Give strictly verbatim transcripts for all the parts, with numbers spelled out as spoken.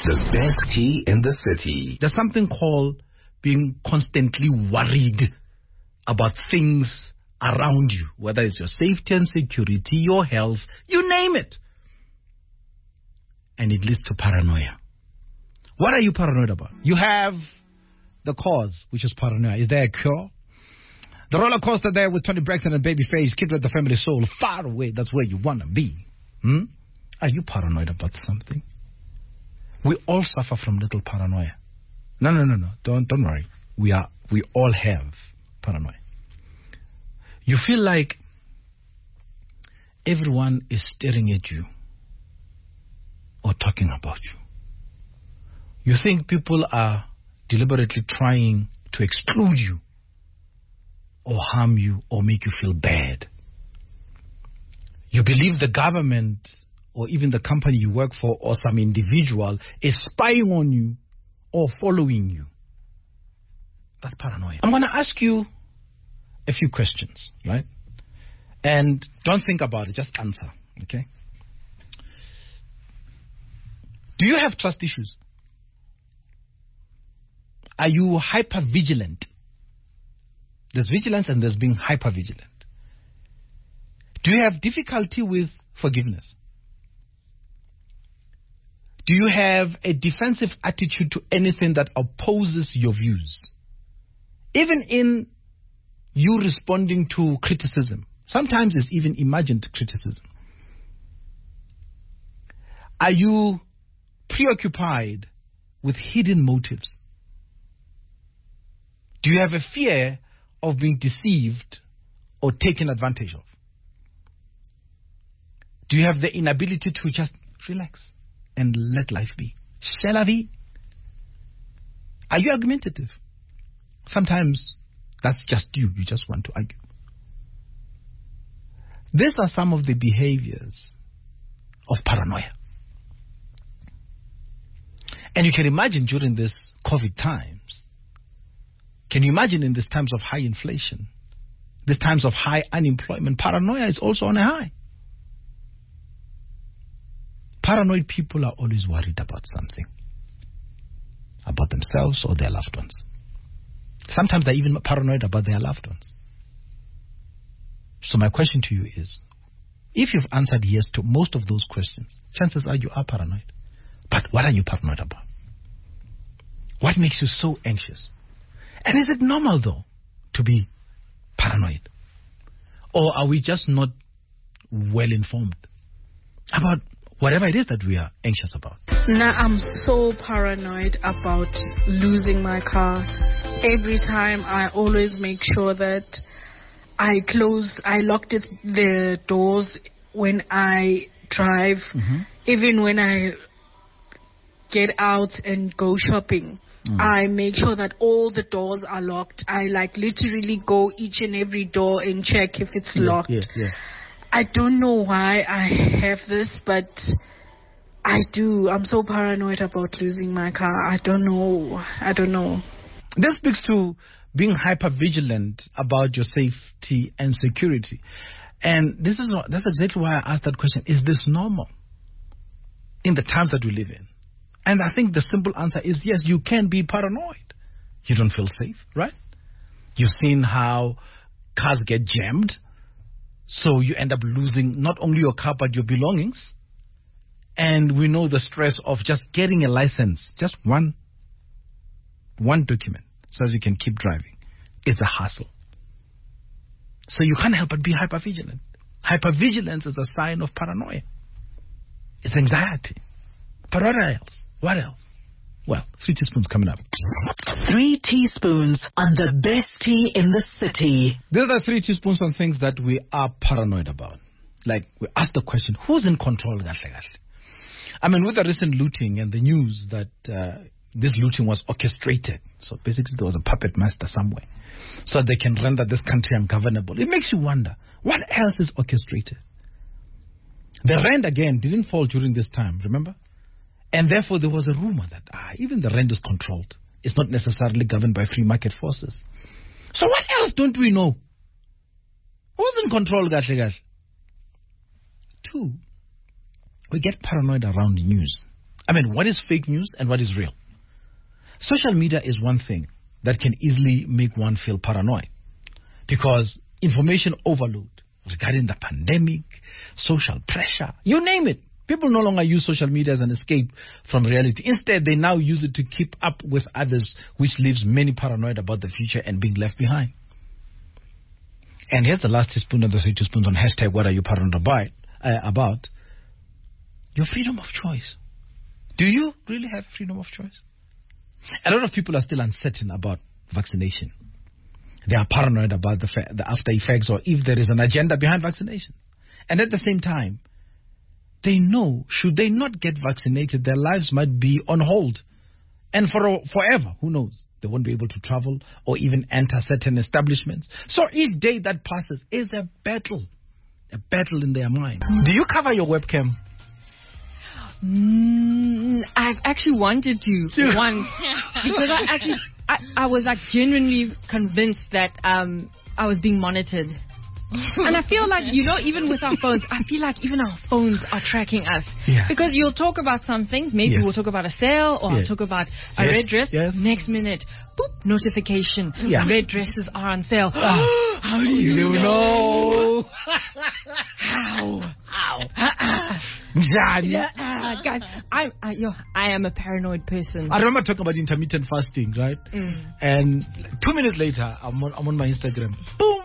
The best tea in the city. There's something called being constantly worried about things around you, whether it's your safety and security, your health, you name it. And it leads to paranoia. What are you paranoid about? You have the cause, which is paranoia. Is there a cure? The roller coaster there with Tony Braxton and Babyface, Kid with the Family Soul, far away, that's where you want to be. Hmm? Are you paranoid about something? We all suffer from little paranoia. No, no, no, no. Don't don't worry. We are we all have paranoia. You feel like everyone is staring at you or talking about you. You think people are deliberately trying to exclude you or harm you or make you feel bad. You believe the government or even the company you work for or some individual is spying on you or following you. That's paranoia. I'm going to ask you a few questions, right? And don't think about it, just answer, okay? Do you have trust issues? Are you hyper-vigilant? There's vigilance and there's being hyper-vigilant. Do you have difficulty with forgiveness? Do you have a defensive attitude to anything that opposes your views? Even in you responding to criticism. Sometimes it's even imagined criticism. Are you preoccupied with hidden motives? Do you have a fear of being deceived or taken advantage of? Do you have the inability to just relax and let life be? C'est la vie. Are you argumentative? Sometimes that's just you. You just want to argue. These are some of the behaviors of paranoia. And you can imagine during this COVID times, can you imagine in these times of high inflation, these times of high unemployment, paranoia is also on a high. Paranoid people are always worried about something, about themselves or their loved ones. Sometimes they're even paranoid about their loved ones. So my question to you is, if you've answered yes to most of those questions, chances are you are paranoid. But what are you paranoid about? What makes you so anxious? And is it normal, though, to be paranoid? Or are we just not well informed about whatever it is that we are anxious about? Now, I'm so paranoid about losing my car. Every time I always make sure that I close, I locked it, the doors when I drive, mm-hmm. Even when I get out and go shopping. Mm. I make sure that all the doors are locked. I like literally go each and every door and check if it's yeah, locked. Yeah, yeah. I don't know why I have this, but I do. I'm so paranoid about losing my car. I don't know. I don't know. This speaks to being hyper-vigilant about your safety and security. And this is that's exactly why I asked that question. Is this normal in the times that we live in? And I think the simple answer is yes, you can be paranoid. You don't feel safe, right? You've seen how cars get jammed. So you end up losing not only your car, but your belongings. And we know the stress of just getting a license, just one, one document, so that you can keep driving. It's a hassle. So you can't help but be hypervigilant. Hypervigilance is a sign of paranoia. It's anxiety. But what else? What else? Well, three teaspoons coming up. Three teaspoons on the best tea in the city. These are three teaspoons on things that we are paranoid about. Like, we ask the question, who's in control? I mean, with the recent looting and the news that uh, this looting was orchestrated. So basically there was a puppet master somewhere. So they can render this country ungovernable. It makes you wonder, what else is orchestrated? The rand, again, didn't fall during this time, remember? And therefore, there was a rumor that ah, even the rand is controlled. It's not necessarily governed by free market forces. So what else don't we know? Who's in control, gahle gahle? Two, we get paranoid around news. I mean, what is fake news and what is real? Social media is one thing that can easily make one feel paranoid because information overload regarding the pandemic, social pressure, you name it. People no longer use social media as an escape from reality. Instead, they now use it to keep up with others, which leaves many paranoid about the future and being left behind. And here's the last teaspoon of the three teaspoons on hashtag what are you paranoid about, uh, about? Your freedom of choice. Do you really have freedom of choice? A lot of people are still uncertain about vaccination. They are paranoid about the, fa- the after effects or if there is an agenda behind vaccinations. And at the same time, they know should they not get vaccinated, their lives might be on hold. And for forever, who knows? They won't be able to travel or even enter certain establishments. So each day that passes is a battle. A battle in their mind. Do you cover your webcam? Mm, I actually wanted to once because I actually I, I was like genuinely convinced that um I was being monitored. And I feel like, you know, even with our phones, I feel like even our phones are tracking us. Yeah. Because you'll talk about something, maybe Yes. we'll talk about a sale, or Yes. I'll talk about a Yes. red dress. Yes. Next minute, boop, notification. Yeah. Red dresses are on sale. Ah. How do you, You know. How? How? Njani? Uh, guys, I'm, I, yo, I am a paranoid person. I remember talking about intermittent fasting, right? Mm. And two minutes later, I'm on, I'm on my Instagram. Boom!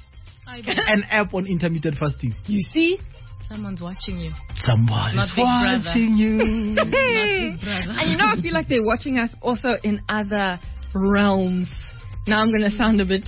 An app on intermittent fasting. You see? Someone's watching you. Somebody's Not Big Brother. watching you. Not Big Brother. And you know, I feel like they're watching us also in other realms. Now I'm going to sound a bit...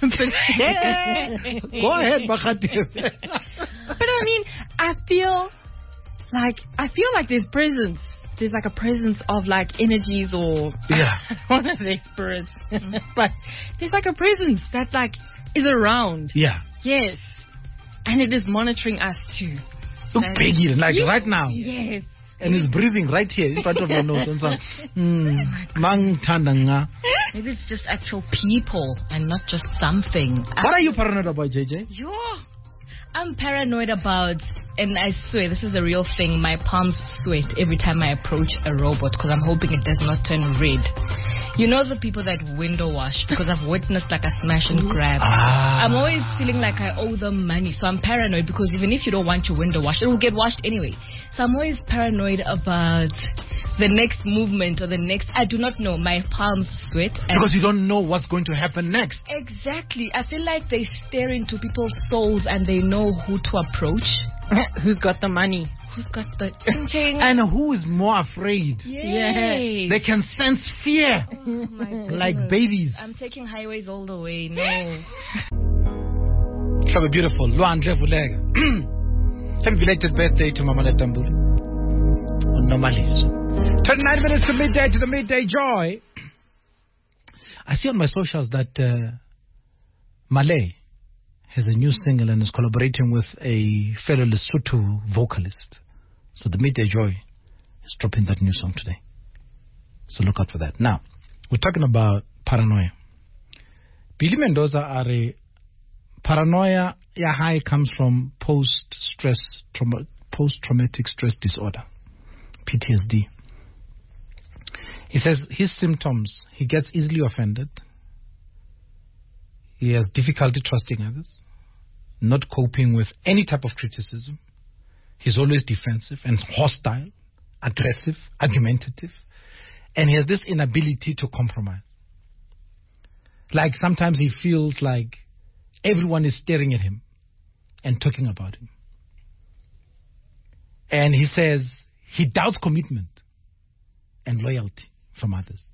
Yeah. Go ahead, Bakati. But I mean, I feel like I feel like there's presence. There's like a presence of like energies or Yeah. I want to say spirits, but there's like a presence that like is around. Yeah. Yes, and it is monitoring us too. Look, That- Peggy, like Yes. right now. Yes. And he's breathing right here in front of your nose. And so, mm, mang tandanga. Maybe it's just actual people and not just something. What are you paranoid about, J J? Yo, I'm paranoid about, and I swear this is a real thing, my palms sweat every time I approach a robot because I'm hoping it does not turn red. You know the people that window wash, because I've witnessed like a smash and grab. Ah. I'm always feeling like I owe them money, so I'm paranoid because even if you don't want your window washed, it will get washed anyway. So I'm always paranoid about the next movement or the next, I do not know, my palms sweat. And Because you don't know what's going to happen next. exactly. I feel like they stare into people's souls and they know who to approach. Who's got the money? Who's got the ching-ching? And who is more afraid? Yay. They can sense fear Oh my goodness. like babies. I'm taking highways all the way. No. Have a beautiful Luandre Vulega. Happy belated birthday to Mama Letambuli. On Normaliso. twenty-nine minutes to midday to the midday joy. I see on my socials that uh, Malay has a new single and is collaborating with a fellow Lesotho vocalist. So the midday joy is dropping that new song today. So look out for that. Now, we're talking about paranoia. Billy Mendoza are a paranoia ya high comes from post-stress trauma, post-traumatic stress disorder, P T S D. He says his symptoms, he gets easily offended. He has difficulty trusting others, not coping with any type of criticism. He's always defensive and hostile, aggressive, argumentative, and he has this inability to compromise. Like sometimes he feels like everyone is staring at him and talking about him. And he says he doubts commitment and loyalty from others.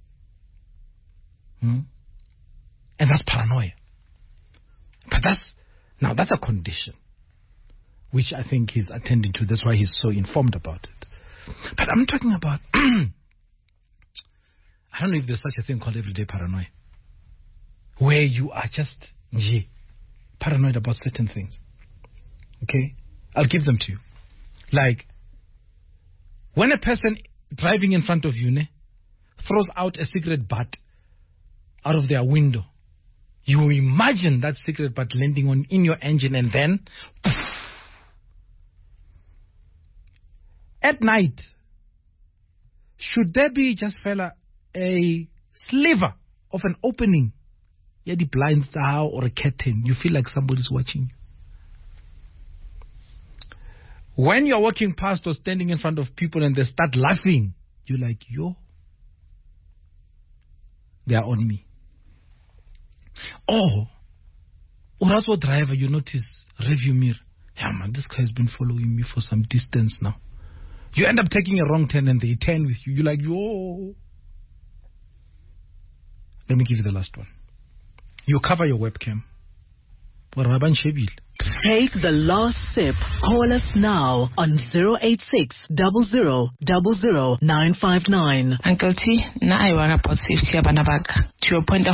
Hmm? And that's paranoia. But that's, now that's a condition, which I think he's attending to. That's why he's so informed about it. But I'm talking about, I don't know if there's such a thing called everyday paranoia, where you are just Nje, paranoid about certain things. Okay? I'll give them to you. Like, when a person driving in front of you ne, throws out a cigarette butt out of their window, you imagine that cigarette butt landing on in your engine and then poof. At night, should there be just fella a sliver of an opening, yeah, the blinds down or a curtain, you feel like somebody's watching you. When you're walking past or standing in front of people and they start laughing, you're like, yo, they are on me. Or, or as a driver, you notice rearview mirror. Yeah, man, this guy has been following me for some distance now. You end up taking a wrong turn and they turn with you. You're like, yo. Let me give you the last one. You cover your webcam. Take the last sip. Call us now on zero eight six, zero zero zero zero nine five nine. Uncle T, na I worry about safety abana baka. To your point,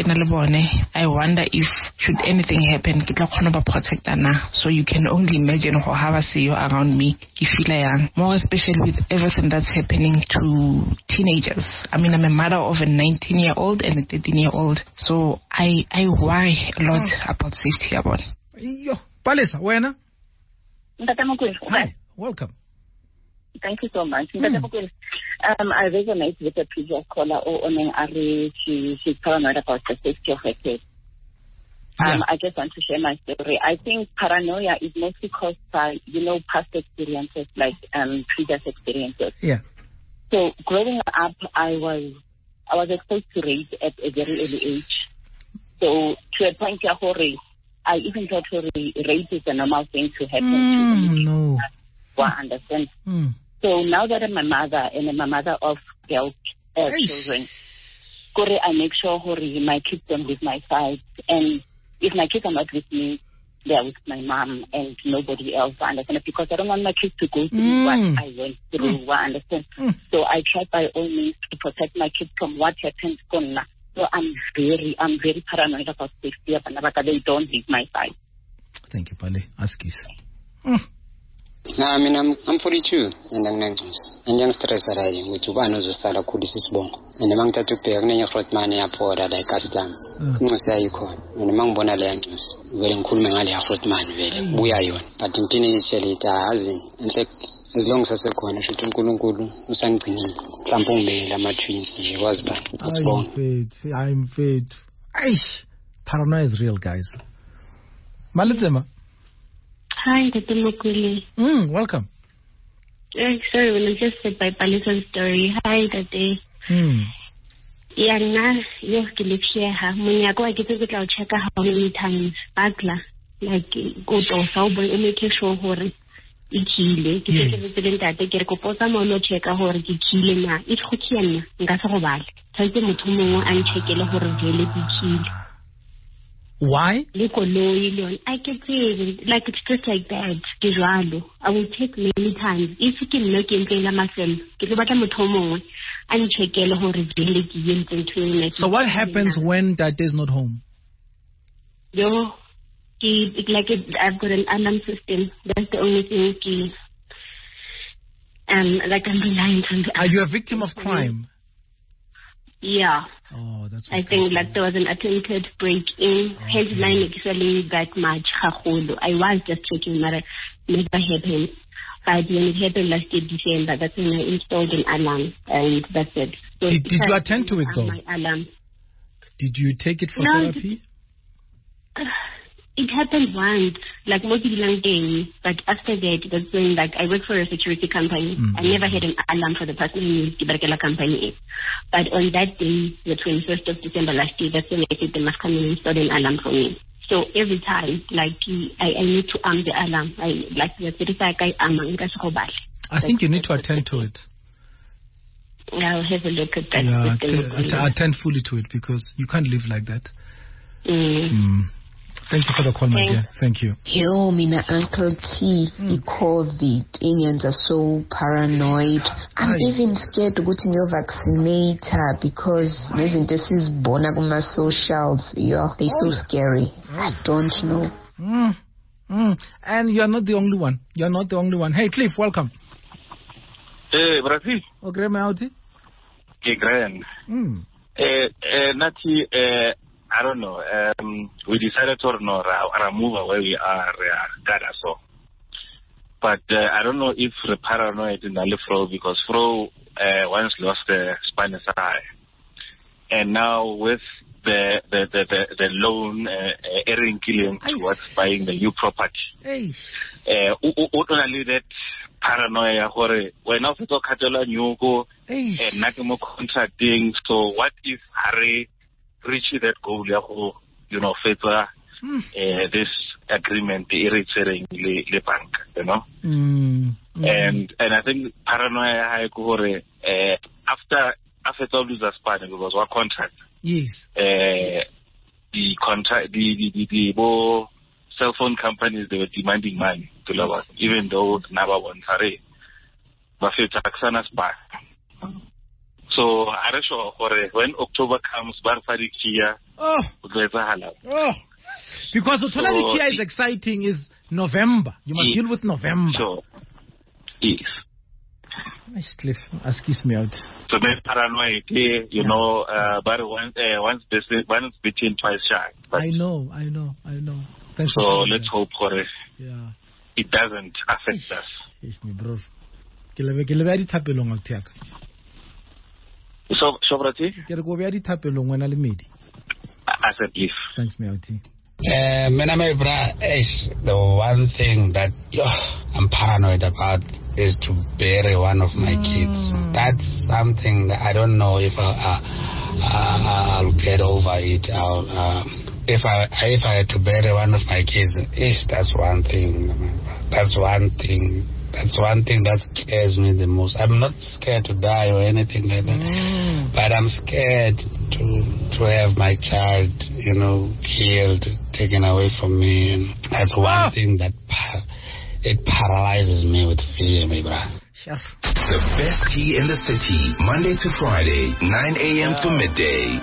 I wonder if should anything happen, get ba protect na. So you can only imagine how I see you around me. If you young, more especially with everything that's happening to teenagers. I mean, I'm a mother of a nineteen-year-old and a thirteen-year-old, so I I worry a lot about safety about. Yo, Palesa, wena? Hi, welcome. Thank you so much. Mm. Um, I resonate with the previous caller, or Ari, she, she's paranoid about the safety of her kids. Um, yeah. I just want to share my story. I think paranoia is mostly caused by, you know, past experiences, like um, previous experiences. Yeah. So growing up, I was I was exposed to rape at a very early age. So to a point where rape, I even thought rape is a normal thing to happen mm, to me. No. I understand. Mm. So now that I'm a mother and I'm a mother of girl uh, children, I make sure my kids don't leave my side. And if my kids are not with me, they're with my mom and nobody else. I understand, because I don't want my kids to go through mm. what I went through. Mm. I understand. Mm. So I try by all means to protect my kids from what happened to them. So I'm very, I'm very paranoid about safety, but they don't leave my side. Thank you, Pale. Askis. Mm. No, I mean, I'm, I'm forty-two, and I'm anxious. And young stress arriving, which one knows was a cool is bon. And among that to pay a hot money up for that I cast down. No say you call. And among Bonale anxious, very cool man, I hot man, very. We are you. But in teenage it has in. And as long as I can, I should Kulun Kulu, something, Tampombe, Lama twins, she was back. I'm fit. I'm fit. Aish. Paranoia is real, guys. Malitema. Hi, Tata Mokuli. Mm, welcome. Uh, sorry, when I just said by Palisa's story. Hi, Tata. Hmm. Yeah, na yo ke live here ha. Munyako I get to go check how many times bagla like go to so boy make sure hore ikile. Ke se ke tseng Tata ke re koposa mo lo check hore ke kile na. It go tsena nka se go bala. Tshetse motho mongwe a nchekele hore vele ke kile. Why? I can say like it's just like that. I will take many times. If you can look in myself, so what happens when Dad is not home? Yo, it, like it, I've got an alarm system. That's the only thing. Ki, um, like I'm relying on. Are you a victim of crime? Yeah. Oh, that's I think like there was an attempted break-in. Okay. Hence, mine actually that much. I was just checking, but it never happened. But when it happened last year, December, that's when I installed an alarm, and that's it. So did did you attend to it though? My alarm. Did you take it for no, therapy? It, uh, it happened once, like most long day, but after that, that's when like I work for a security company. Mm-hmm. I never had an alarm for the person in the company. But on that day, the twenty-first of December last year, that's when I said they must come and install an alarm for me. So every time, like I, I need to arm the alarm. I like the thirty-five guy arm. I think you need to attend to it. I'll have a look at that. Yeah, att- att- attend fully to it because you can't live like that. Mm. Mm. Thank you for the call, my dear. Thank you. Yo, mina Uncle T, mm. COVID. Indians are so paranoid. I'm Aye. even scared to go to your vaccinator because this is born my socials. Yeah, they're so scary. I don't know. Mm. Mm. And you're not the only one. You're not the only one. Hey, Cliff, welcome. Hey, Brazil. Oh, Graham Auti. Hey, Graham. Mm. Uh, uh, Nati, uh, I don't know. Um, we decided to no, remove where we are, uh, so. But uh, I don't know if the paranoid in the Fro because Fro uh, once lost the Spanish eye. And now with the the the the, the loan uh, Erin Killian towards buying the new property. Hey. Uh, only that paranoia gore when I to khatela nyuko and not more contracting. So what if Harry reach that goal ya go, you know, favor mm. uh, this agreement the reaching le, le bank, you know? Mm. Mm. And and I think paranoia ha gore uh, after after all losers part because what contract. Yes. Uh, the contract the the the, the, the cell phone companies, they were demanding money to love us, even though never won Hare. But Taxana's back. So I don't sure when October comes, Barfari Kia, oh, oh, because the so, Kia is exciting is November. You must yes. deal with November. Sure. Yes. Nice Cliff. Askis me out. So maybe paranoid, you yeah. know, uh, but once, uh, once, once between twice shy. I know, I know, I know. Thanks so for let's that. hope for it. Yeah. It doesn't affect us. Yes, my bro. Ke lebe ke lebe di thapelong a tiaka. So, Shobrati? Ke re go be di thapelong wena le medi. As a gift. Thanks, my outie. Uh, Mena my bra is the one thing that yo, I'm paranoid about is to bury one of my mm. kids. That's something that I don't know if I'll, uh, uh, I'll get over it. I'll, uh, if I if I had to bury one of my kids, ish, that's one thing. That's one thing. That's one thing that scares me the most. I'm not scared to die or anything like that, mm. but I'm scared to to have my child, you know, killed, taken away from me, and that's one oh. thing that par- it paralyzes me with fear, my brother. Sure. The best tea in the city, Monday to Friday, nine a.m. to midday.